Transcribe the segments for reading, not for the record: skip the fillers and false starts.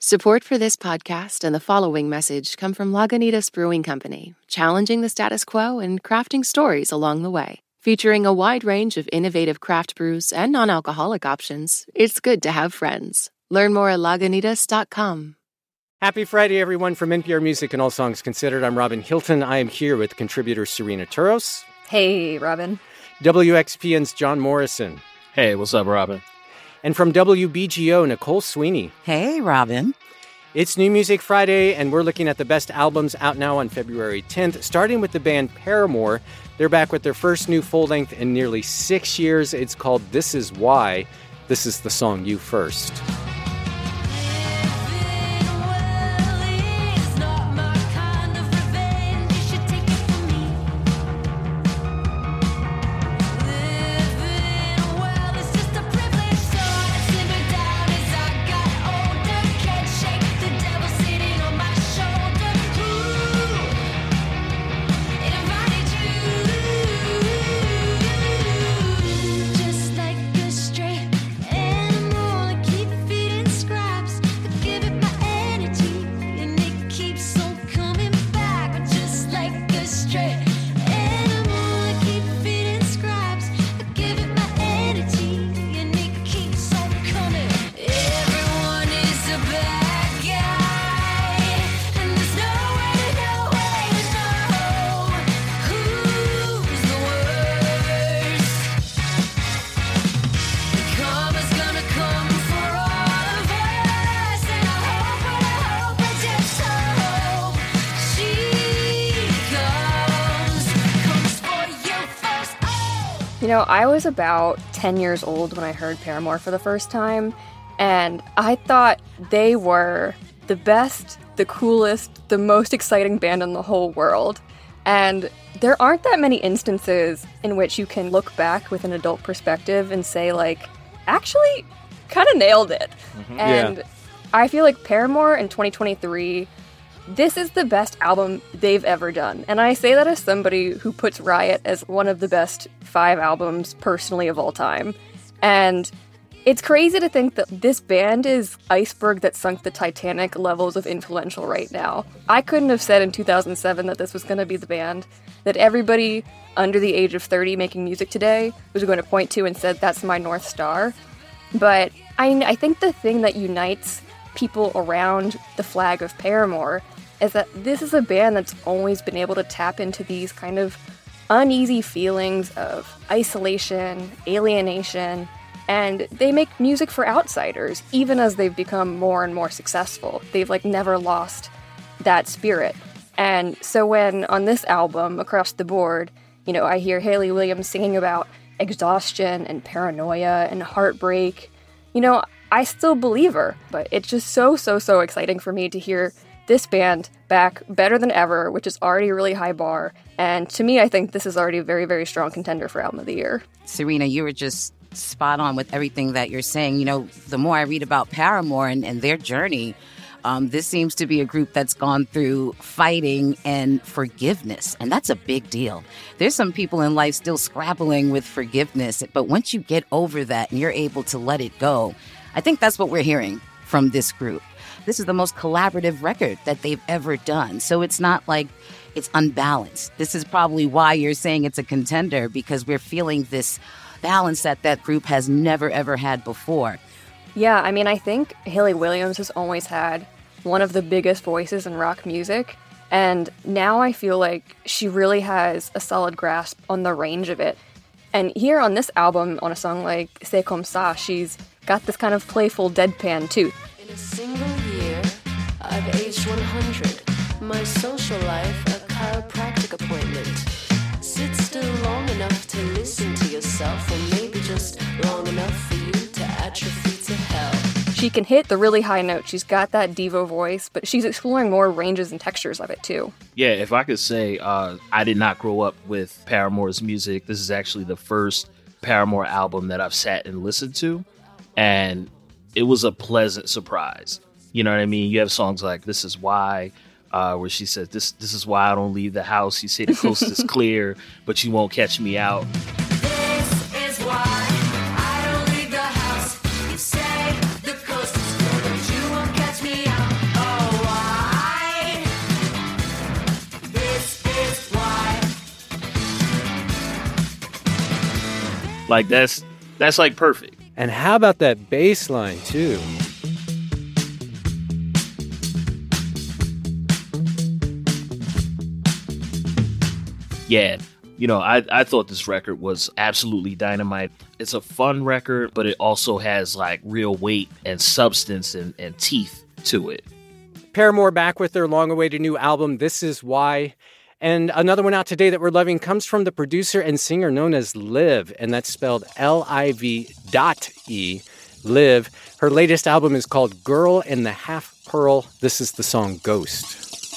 Support for this podcast and the following message come from Lagunitas Brewing Company, challenging the status quo and crafting stories along the way. Featuring a wide range of innovative craft brews and non-alcoholic options, it's good to have friends. Learn more at Lagunitas.com. Happy Friday, everyone. From NPR Music and All Songs Considered, I'm Robin Hilton. I am here with contributor Serena Turos. Hey, Robin. WXPN's John Morrison. Hey, what's up, Robin? And from WBGO, Nicole Sweeney. Hey, Robin. It's New Music Friday, and we're looking at the best albums out now on February 10th, starting with the band Paramore. They're back with their first new full-length in nearly 6 years. It's called This Is Why. This is the song You First. You know, I was about 10 years old when I heard Paramore for the first time, and I thought they were the best, the coolest, the most exciting band in the whole world. And there aren't that many instances in which you can look back with an adult perspective and say, like, actually, kind of nailed it. Mm-hmm. And I feel like Paramore in 2023, this is the best album they've ever done. And I say that as somebody who puts Riot as one of the best 5 albums personally of all time. And it's crazy to think that this band is iceberg that sunk the Titanic levels of influential right now. I couldn't have said in 2007 that this was going to be the band that everybody under the age of 30 making music today was going to point to and said, that's my North Star. But I think the thing that unites people around the flag of Paramore is that this is a band that's always been able to tap into these kind of uneasy feelings of isolation, alienation, and they make music for outsiders, even as they've become more and more successful. They've never lost that spirit. And so when on this album, across the board, I hear Hayley Williams singing about exhaustion and paranoia and heartbreak, I still believe her, but it's just so exciting for me to hear this band back better than ever, which is already a really high bar. And to me, I think this is already a very, very strong contender for Album of the Year. Serena, you were just spot on with everything that you're saying. The more I read about Paramore and their journey, this seems to be a group that's gone through fighting and forgiveness, and that's a big deal. There's some people in life still scrapping with forgiveness, but once you get over that and you're able to let it go, I think that's what we're hearing from this group. This is the most collaborative record that they've ever done. So it's not like it's unbalanced. This is probably why you're saying it's a contender, because we're feeling this balance that group has never, ever had before. Yeah, I think Hayley Williams has always had one of the biggest voices in rock music. And now I feel like she really has a solid grasp on the range of it. And here on this album, on a song like C'est Comme Ça, she's got this kind of playful deadpan too. In a single year, I've aged 100. My social life, a chiropractic appointment. Sit still long enough to listen to yourself, or maybe just long enough for you to atrophy to hell. She can hit the really high note. She's got that diva voice, but she's exploring more ranges and textures of it too. Yeah, if I could say, I did not grow up with Paramore's music. This is actually the first Paramore album that I've sat and listened to, and it was a pleasant surprise. You know what I mean? You have songs like This Is Why, where she says, this is why I don't leave the house. You say the coast is clear, but you won't catch me out. This is why I don't leave the house. You say the coast is clear, but you won't catch me out. Like that's like perfect. And how about that bass line, too? Yeah. You know, I thought this record was absolutely dynamite. It's a fun record, but it also has like real weight and substance and teeth to it. Paramore back with their long-awaited new album, This Is Why. And another one out today that we're loving comes from the producer and singer known as Liv, and that's spelled Liv.E. Liv. Her latest album is called Girl in the Half Pearl. This is the song Ghost.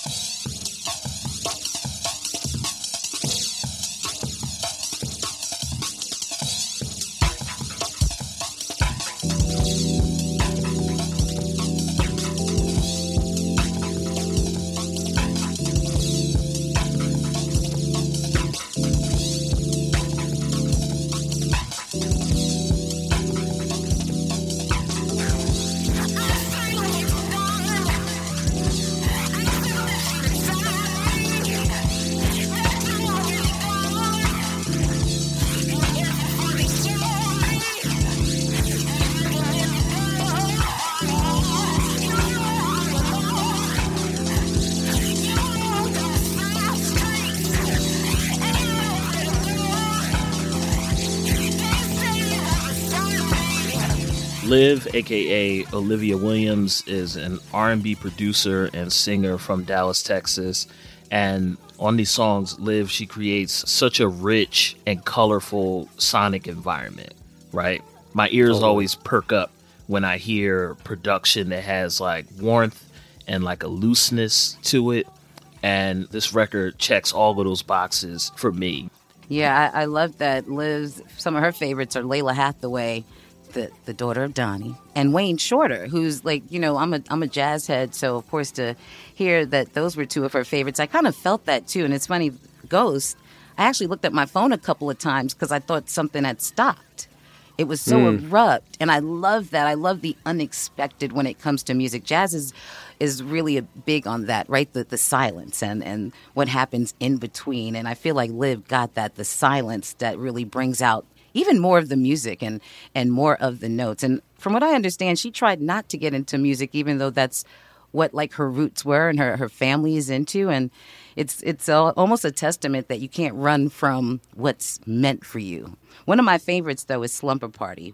Liv, aka Olivia Williams, is an R&B producer and singer from Dallas, Texas. And on these songs, Liv, she creates such a rich and colorful sonic environment, right? My ears always perk up when I hear production that has like warmth and like a looseness to it. And this record checks all of those boxes for me. Yeah, I love that Liv, some of her favorites are Layla Hathaway, the daughter of Donnie, and Wayne Shorter, who's like, you know, I'm a jazz head, so of course to hear that those were two of her favorites, I kind of felt that too. And it's funny, Ghost, I actually looked at my phone a couple of times because I thought something had stopped. It was so abrupt, and I love that. I love the unexpected when it comes to music. Jazz is really big on that, right? The silence and what happens in between. And I feel like Liv got that, the silence that really brings out even more of the music and more of the notes. And from what I understand, she tried not to get into music, even though that's what like her roots were and her family is into. And it's almost a testament that you can't run from what's meant for you. One of my favorites, though, is Slumber Party.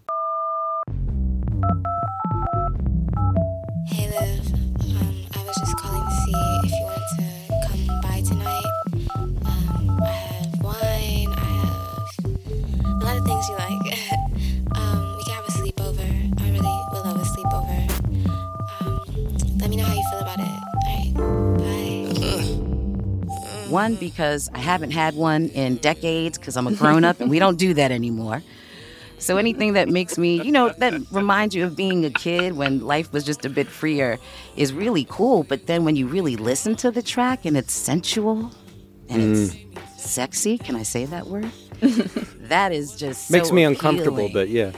Hey, Liv. I was just calling to see if you wanted to come by tonight. I have wine. I have a lot of things you like. We can have a sleepover. I really would love a sleepover. Let me know how you feel about it. All right. Bye. One, because I haven't had one in decades because I'm a grown-up and we don't do that anymore. So anything that makes me, that reminds you of being a kid when life was just a bit freer is really cool. But then when you really listen to the track and it's sensual and it's sexy, can I say that word? That is just so Makes me appealing. uncomfortable, but yeah.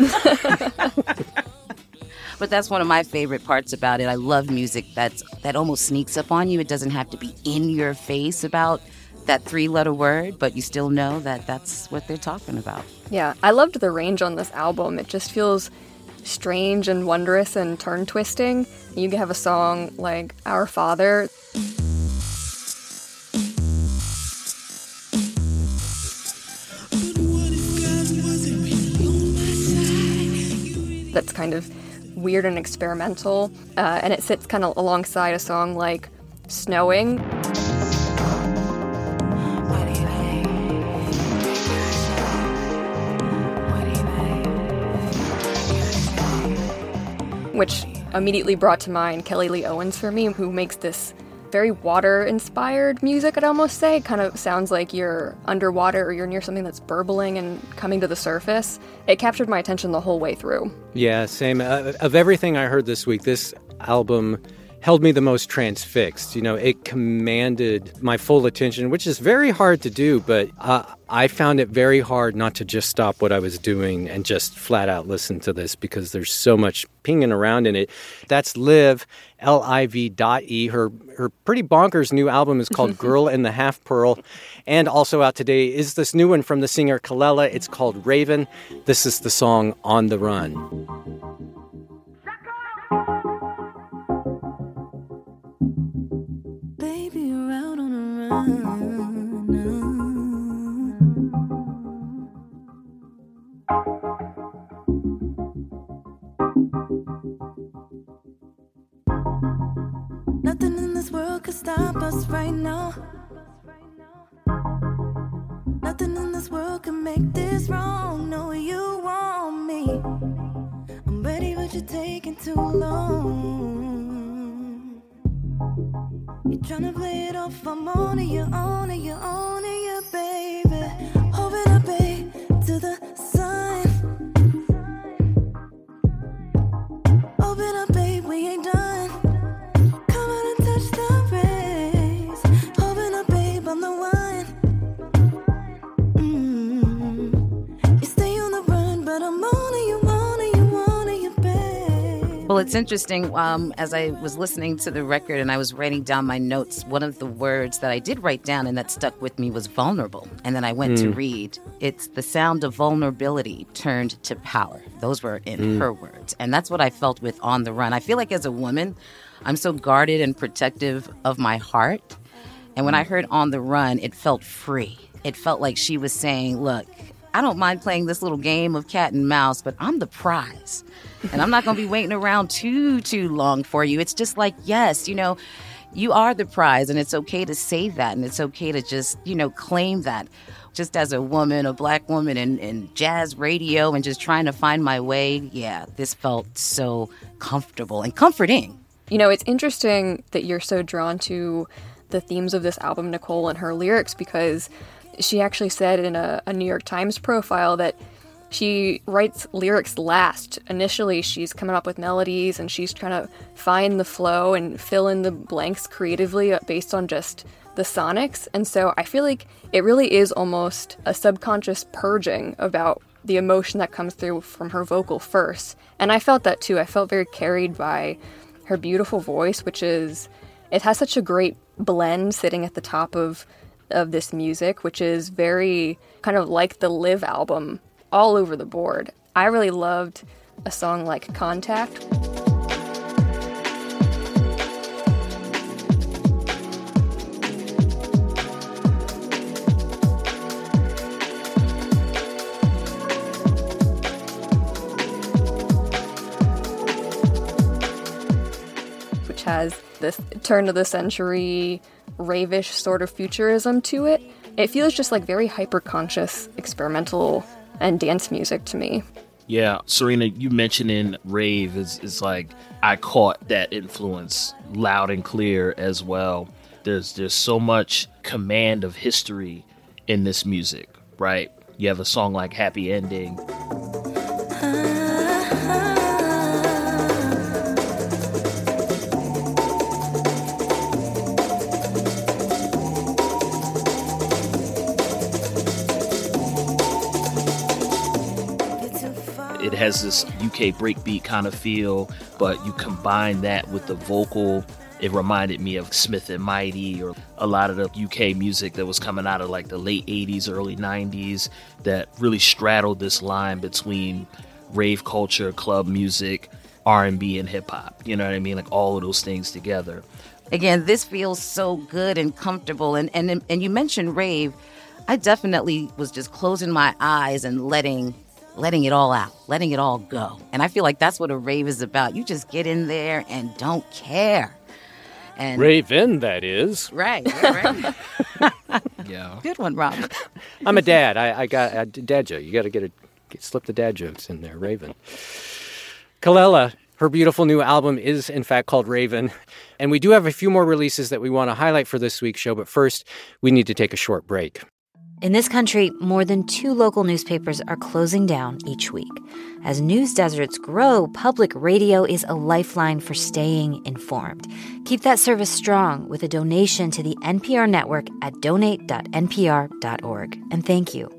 But that's one of my favorite parts about it. I love music that almost sneaks up on you. It doesn't have to be in your face about that 3-letter word, but you still know that that's what they're talking about. Yeah, I loved the range on this album. It just feels strange and wondrous and turn-twisting. You can have a song like Our Father. That's kind of weird and experimental, and it sits kind of alongside a song like Snowing. Which immediately brought to mind Kelly Lee Owens for me, who makes this very water-inspired music, I'd almost say. It kind of sounds like you're underwater or you're near something that's burbling and coming to the surface. It captured my attention the whole way through. Yeah, same. Of everything I heard this week, this album held me the most transfixed. You know, it commanded my full attention, which is very hard to do, but I found it very hard not to just stop what I was doing and just flat out listen to this because there's so much pinging around in it. That's Liv, Liv.E. Her pretty bonkers new album is called Girl in the Half Pearl. And also out today is this new one from the singer Kelela. It's called Raven. This is the song On the Run. Baby, you're out on a run. Nothing in this world could stop us right now. Nothing in this world can make this wrong. No, you want me. I'm ready, but you're taking too long. You're trying to play it off. I'm on it, you're on it, you're on it, yeah, baby. Hold up, babe, to the sun. Open up, babe, we ain't done. Come on and touch the rays. Open up, babe, I'm the one. You stay on the run, but I'm on it, you want it, you want it, you babe. Well, it's interesting. As I was listening to the record and I was writing down my notes, one of the words that I did write down and that stuck with me was vulnerable. And then I went to read. It's the sound of vulnerability turned to power. Those were in her words. And that's what I felt with On the Run. I feel like as a woman, I'm so guarded and protective of my heart. And when I heard On the Run, it felt free. It felt like she was saying, look, I don't mind playing this little game of cat and mouse, but I'm the prize. And I'm not going to be waiting around too long for you. It's just like, yes, you know, you are the prize, and it's okay to say that, and it's okay to just, you know, claim that. Just as a woman, a black woman in jazz radio and just trying to find my way, yeah, this felt so comfortable and comforting. You know, it's interesting that you're so drawn to the themes of this album, Nicole, and her lyrics, because she actually said in a New York Times profile that she writes lyrics last. Initially, she's coming up with melodies and she's trying to find the flow and fill in the blanks creatively based on just the sonics. And so I feel like it really is almost a subconscious purging about the emotion that comes through from her vocal first. And I felt that too. I felt very carried by her beautiful voice, it has such a great blend sitting at the top of this music, which is very kind of like the Liv album all over the board. I really loved a song like Contact. Which has this turn of the century ravish sort of futurism to it. It feels just like very hyper-conscious, experimental, and dance music to me. Yeah, Serena, you mentioning rave is like, I caught that influence loud and clear as well. There's so much command of history in this music, right? You have a song like Happy Ending. It has this UK breakbeat kind of feel, but you combine that with the vocal. It reminded me of Smith and Mighty or a lot of the UK music that was coming out of like the late 80s, early 90s that really straddled this line between rave culture, club music, R&B, and hip hop. You know what I mean? Like all of those things together. Again, this feels so good and comfortable. And you mentioned rave. I definitely was just closing my eyes and letting it all out, letting it all go. And I feel like that's what a rave is about. You just get in there and don't care. And Rave in, that is. Right. Yeah. Good one, Rob. I'm a dad. I got a dad joke. You got to slip the dad jokes in there, Raven. Kelela, her beautiful new album is, in fact, called Raven. And we do have a few more releases that we want to highlight for this week's show. But first, we need to take a short break. In this country, more than 2 local newspapers are closing down each week. As news deserts grow, public radio is a lifeline for staying informed. Keep that service strong with a donation to the NPR network at donate.npr.org. And thank you.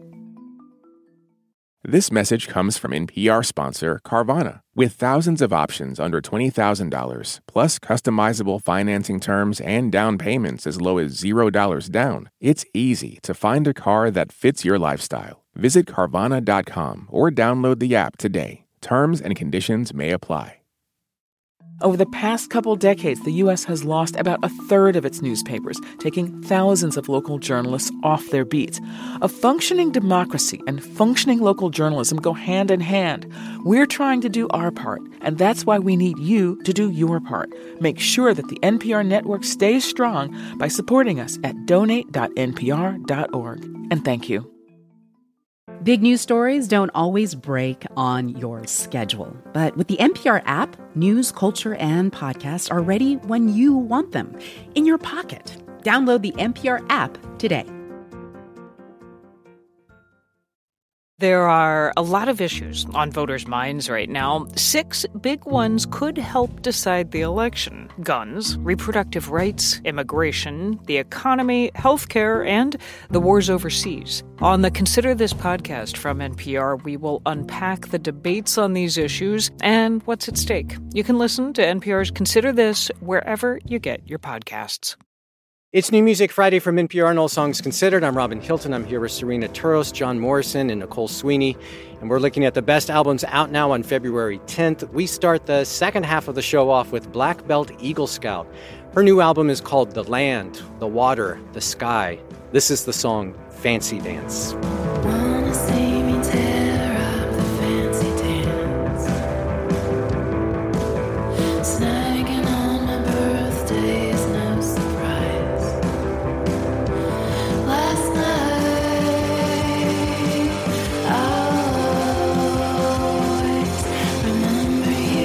This message comes from NPR sponsor Carvana. With thousands of options under $20,000, plus customizable financing terms and down payments as low as $0 down, it's easy to find a car that fits your lifestyle. Visit Carvana.com or download the app today. Terms and conditions may apply. Over the past couple decades, the U.S. has lost about a third of its newspapers, taking thousands of local journalists off their beats. A functioning democracy and functioning local journalism go hand in hand. We're trying to do our part, and that's why we need you to do your part. Make sure that the NPR network stays strong by supporting us at donate.npr.org. And thank you. Big news stories don't always break on your schedule. But with the NPR app, news, culture, and podcasts are ready when you want them, in your pocket. Download the NPR app today. There are a lot of issues on voters' minds right now. 6 big ones could help decide the election: guns, reproductive rights, immigration, the economy, healthcare, and the wars overseas. On the Consider This podcast from NPR, we will unpack the debates on these issues and what's at stake. You can listen to NPR's Consider This wherever you get your podcasts. It's New Music Friday from NPR and All Songs Considered. I'm Robin Hilton. I'm here with Serena Turos, John Morrison, and Nicole Sweeney. And we're looking at the best albums out now on February 10th. We start the second half of the show off with Black Belt Eagle Scout. Her new album is called The Land, The Water, The Sky. This is the song Fancy Dance. Wanna see me tear up the fancy dance, snagging on my birthday is no surprise. Last night I'll always remember you.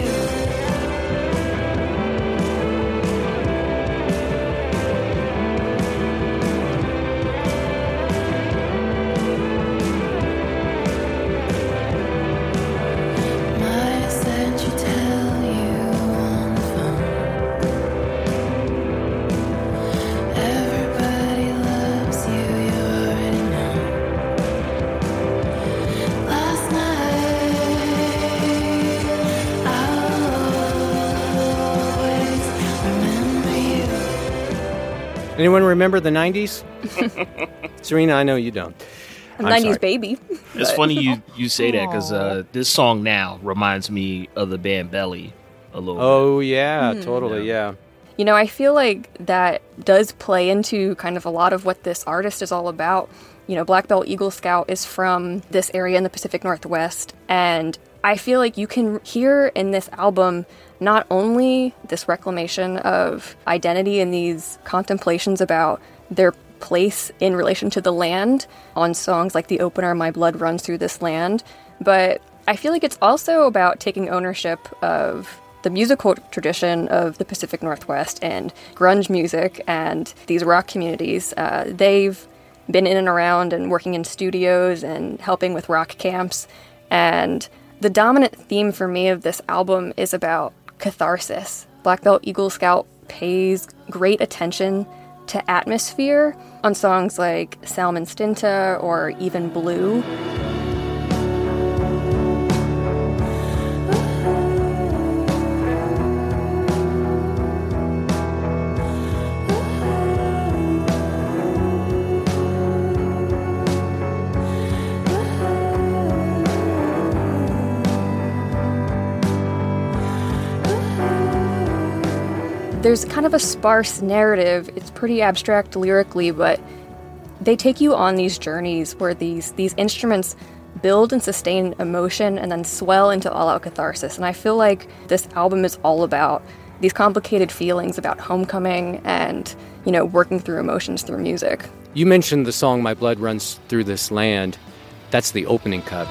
Anyone remember the 90s? Serena, I know you don't. I'm 90s baby. It's funny you say that because this song now reminds me of the band Belly a little bit. Oh, yeah, totally, yeah. You know, I feel like that does play into kind of a lot of what this artist is all about. You know, Black Belt Eagle Scout is from this area in the Pacific Northwest, and I feel like you can hear in this album not only this reclamation of identity and these contemplations about their place in relation to the land on songs like the opener, My Blood Runs Through This Land, but I feel like it's also about taking ownership of the musical tradition of the Pacific Northwest and grunge music and these rock communities. They've been in and around and working in studios and helping with rock camps, and the dominant theme for me of this album is about catharsis. Black Belt Eagle Scout pays great attention to atmosphere on songs like Salmon Stinta or even Blue. There's kind of a sparse narrative. It's pretty abstract lyrically, but they take you on these journeys where these instruments build and sustain emotion and then swell into all-out catharsis. And I feel like this album is all about these complicated feelings about homecoming and, you know, working through emotions through music. You mentioned the song My Blood Runs Through This Land. That's the opening cut.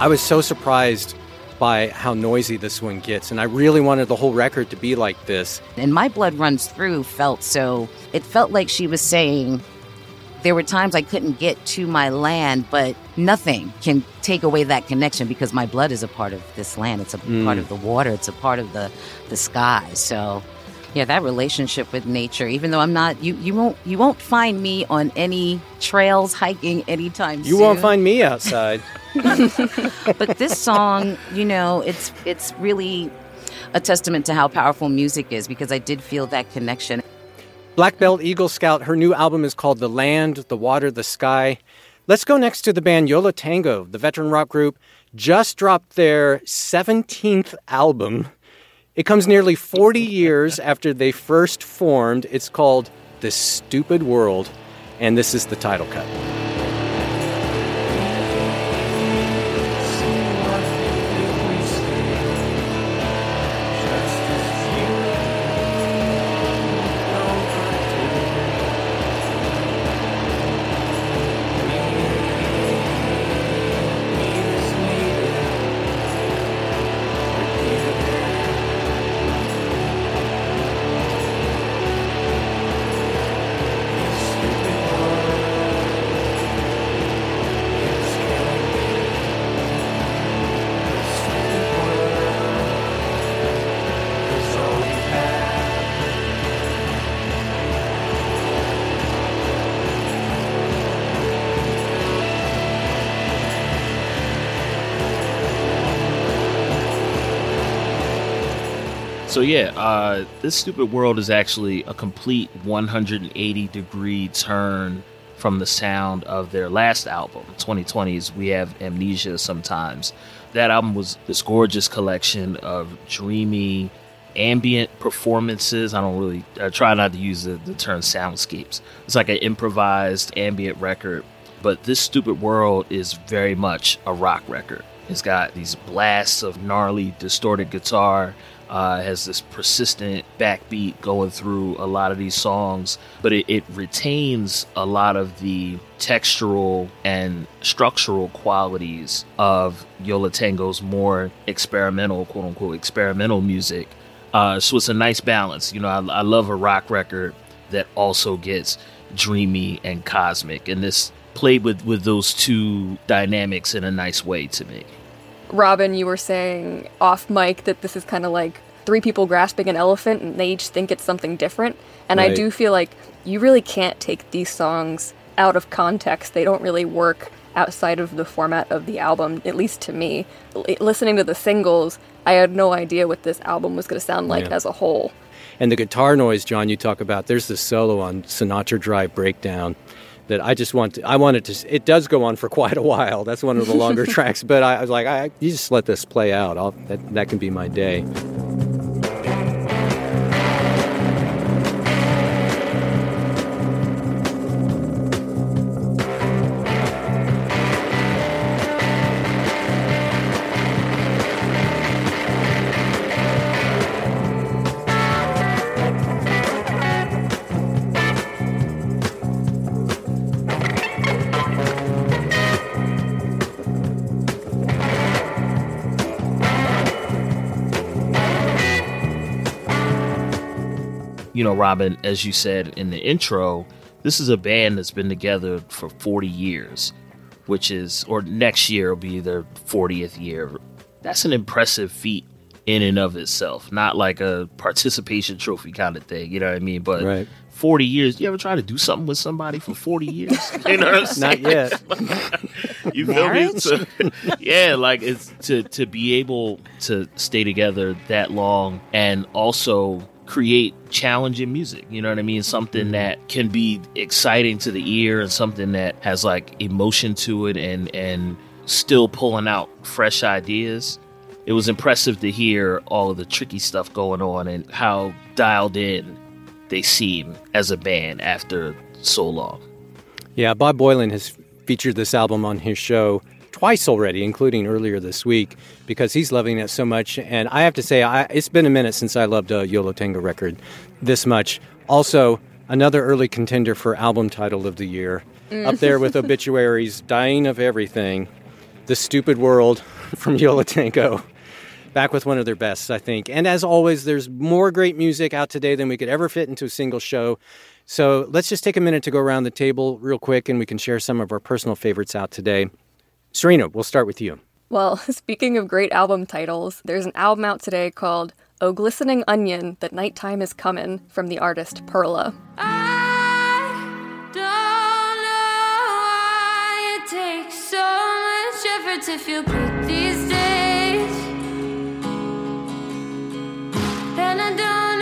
I was so surprised by how noisy this one gets, and I really wanted the whole record to be like this. And My Blood Runs Through it felt like she was saying, there were times I couldn't get to my land, but nothing can take away that connection because my blood is a part of this land. It's a part of the water. It's a part of the sky. So, yeah, that relationship with nature, even though I'm not, you won't find me on any trails hiking anytime soon. You won't find me outside. But this song, it's really a testament to how powerful music is because I did feel that connection. Black Belt Eagle Scout, her new album is called The Land, the Water, the Sky. Let's go next to the band Yo La Tengo. The veteran rock group just dropped their 17th album. It comes nearly 40 years after they first formed. It's called This Stupid World, and this is the title cut. So This Stupid World is actually a complete 180-degree turn from the sound of their last album, 2020's We Have Amnesia Sometimes. That album was this gorgeous collection of dreamy, ambient performances. I try not to use the term soundscapes. It's like an improvised ambient record. But This Stupid World is very much a rock record. It's got these blasts of gnarly, distorted guitar, has this persistent backbeat going through a lot of these songs, but it retains a lot of the textural and structural qualities of Yo La Tengo's more experimental, quote-unquote, experimental music. So it's a nice balance. I love a rock record that also gets dreamy and cosmic, and this played with those two dynamics in a nice way to me. Robin, you were saying off mic that this is kind of like three people grasping an elephant and they each think it's something different. And right. I do feel like you really can't take these songs out of context. They don't really work outside of the format of the album, at least to me. Listening to the singles, I had no idea what this album was going to sound like as a whole. And the guitar noise, John, you talk about, there's this solo on Sinatra Drive Breakdown that I wanted to, it does go on for quite a while. That's one of the longer tracks, but I was like, you just let this play out. That can be my day. Robin, as you said in the intro, this is a band that's been together for 40 years, or next year will be their 40th year. That's an impressive feat in and of itself, not like a participation trophy kind of thing, you know what I mean? But right. 40 years, you ever try to do something with somebody for 40 years? You know what I'm saying? Not yet. You feel me? So, it's to be able to stay together that long and also create challenging music, you know what I mean? Something that can be exciting to the ear and something that has like emotion to it and still pulling out fresh ideas. It was impressive to hear all of the tricky stuff going on and how dialed in they seem as a band after so long. Yeah, Bob Boilen has featured this album on his show twice already, including earlier this week, because he's loving it so much. And I have to say, it's been a minute since I loved a Yo La Tengo record this much. Also, another early contender for album title of the year, up there with Obituaries, Dying of Everything. The Stupid World from Yo La Tengo. Back with one of their bests, I think. And as always, there's more great music out today than we could ever fit into a single show. So let's just take a minute to go around the table real quick and we can share some of our personal favorites out today. Serena, we'll start with you. Well, speaking of great album titles, there's an album out today called Oh Glistening Onion, That Nighttime Is Comin' from the artist Perla. Takes so much effort to feel good these days, and I don't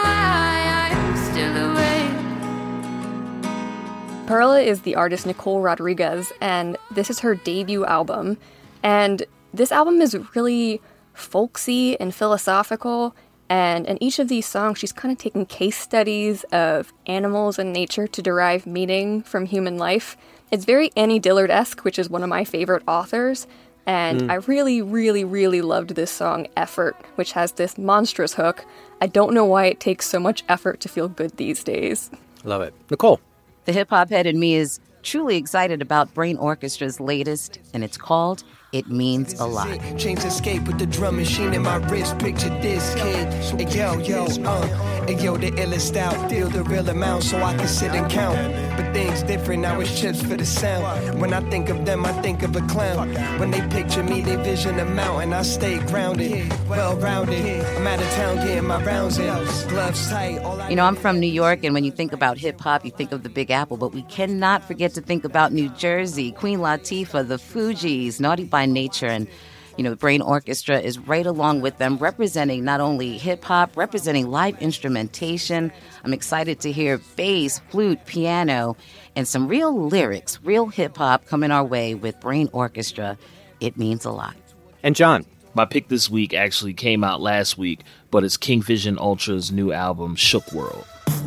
know why I'm still awake. Perla is the artist Nicole Rodriguez, and this is her debut album. And this album is really folksy and philosophical, and in each of these songs, she's kind of taking case studies of animals and nature to derive meaning from human life. It's very Annie Dillard-esque, which is one of my favorite authors, and I really, really, really loved this song, Effort, which has this monstrous hook. I don't know why it takes so much effort to feel good these days. Love it. Nicole. The hip-hop head in me is truly excited about Brain Orchestra's latest, and it's called It Means a Lot. Chains escape with the drum machine in my wrist. Picture this kid. Hey, yo, hey, yo, the illest out. Deal the real amount so I can sit and count. But things different, now it's chips for the sound. When I think of them, I think of a clown. When they picture me, they vision a mountain. I stay grounded, well-rounded. I'm out of town getting my rounds in. Gloves tight. You know, I'm from New York, and when you think about hip-hop, you think of the Big Apple, but we cannot forget to think about New Jersey, Queen Latifah, the Fugees, Naughty by Nature, and you know, Brain Orchestra is right along with them, representing not only hip-hop, representing live instrumentation. I'm excited to hear bass, flute, piano, and some real lyrics, real hip-hop coming our way with Brain Orchestra. It Means a Lot. And John. My pick this week actually came out last week, but it's King Vision Ultra's new album, Shook World.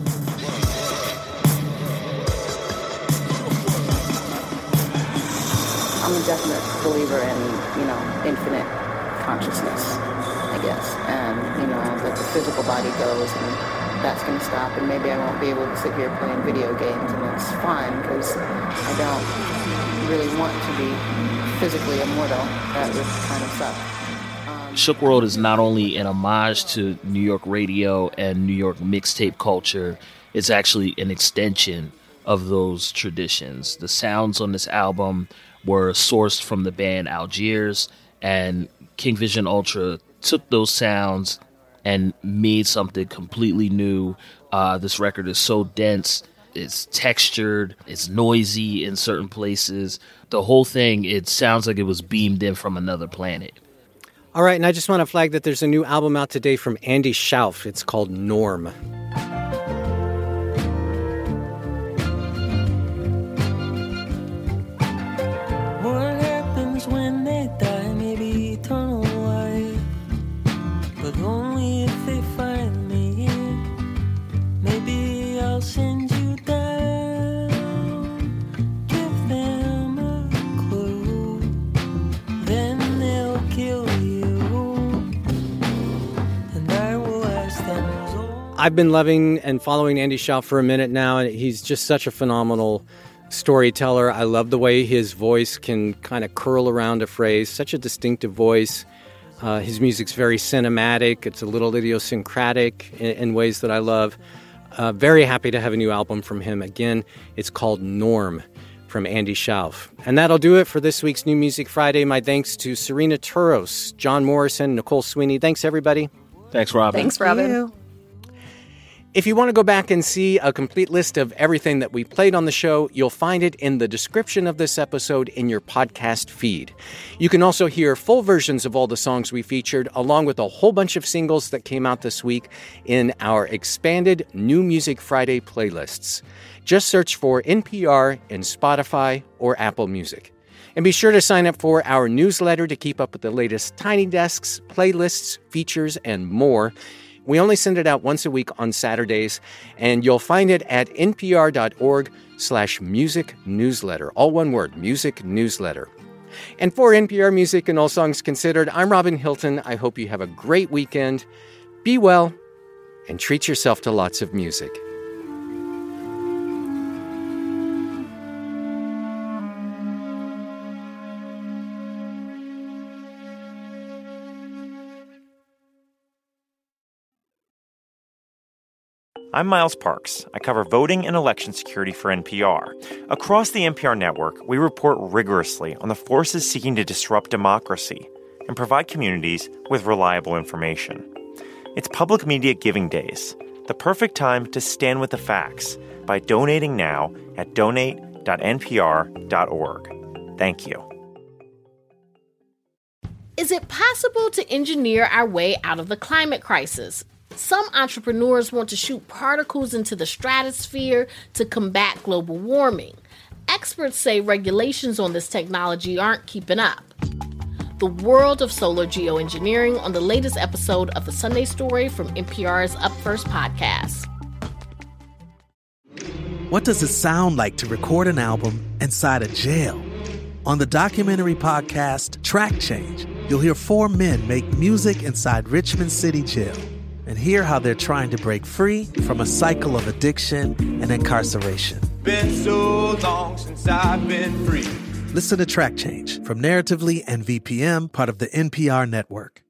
I'm a definite believer in, infinite consciousness, I guess. And, that the physical body goes and that's going to stop. And maybe I won't be able to sit here playing video games, and that's fine because I don't really want to be physically immortal. That would kind of suck. Shook World is not only an homage to New York radio and New York mixtape culture, it's actually an extension of those traditions. The sounds on this album were sourced from the band Algiers, and King Vision Ultra took those sounds and made something completely new. This record is so dense, it's textured, it's noisy in certain places. The whole thing, it sounds like it was beamed in from another planet. All right, and I just want to flag that there's a new album out today from Andy Schauf. It's called Norm. What happens when they die? Maybe eternal life, but only if they find me. Maybe I'll send you down, give them a clue, then they'll kill you, and I will ask them. I've been loving and following Andy Schauf for a minute now, and he's just such a phenomenal storyteller. I love the way his voice can kind of curl around a phrase, such a distinctive voice. His music's very cinematic. It's a little idiosyncratic in ways that I love. Very happy to have a new album from him. Again, it's called Norm from Andy Schauf. And that'll do it for this week's New Music Friday. My thanks to Serena Turos, John Morrison, Nicole Sweeney. Thanks, everybody. Thanks, Robin. Thanks, Robin. If you want to go back and see a complete list of everything that we played on the show, you'll find it in the description of this episode in your podcast feed. You can also hear full versions of all the songs we featured, along with a whole bunch of singles that came out this week in our expanded New Music Friday playlists. Just search for NPR in Spotify or Apple Music. And be sure to sign up for our newsletter to keep up with the latest Tiny Desks, playlists, features, and more. We only send it out once a week on Saturdays, and you'll find it at npr.org/music newsletter. All one word, music newsletter. And for NPR Music and All Songs Considered, I'm Robin Hilton. I hope you have a great weekend. Be well, and treat yourself to lots of music. I'm Miles Parks. I cover voting and election security for NPR. Across the NPR network, we report rigorously on the forces seeking to disrupt democracy and provide communities with reliable information. It's Public Media Giving Days, the perfect time to stand with the facts by donating now at donate.npr.org. Thank you. Is it possible to engineer our way out of the climate crisis? Some entrepreneurs want to shoot particles into the stratosphere to combat global warming. Experts say regulations on this technology aren't keeping up. The world of solar geoengineering on the latest episode of The Sunday Story from NPR's Up First podcast. What does it sound like to record an album inside a jail? On the documentary podcast Track Change, you'll hear 4 men make music inside Richmond City Jail and hear how they're trying to break free from a cycle of addiction and incarceration. Been so long since I've been free. Listen to Track Change from Narratively and VPM, part of the NPR network.